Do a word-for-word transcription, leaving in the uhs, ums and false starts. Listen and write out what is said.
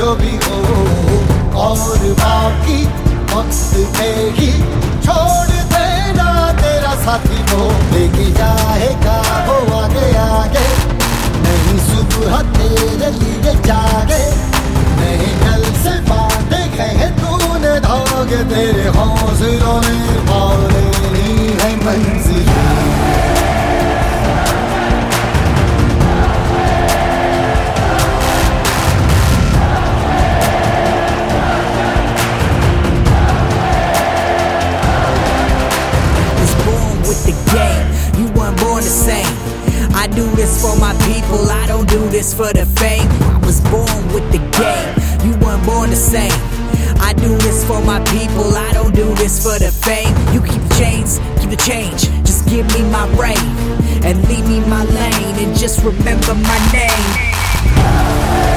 जो भी हो, और बाकी वक्त पे ही छोड़ देना तेरा साथी वो लेके जाएगा वो आगे आगे। नहीं सुबह तेरे लिए जागे, नहीं कल से बांधे गए तूने धागे, तेरे हौसलों में पाले नहीं है मंजिल। I do this for my people, I don't do this for the fame. I was born with the game, you weren't born the same. I do this for my people, I don't do this for the fame. You keep the chains, keep the change, just give me my reign and leave me my lane and just remember my name.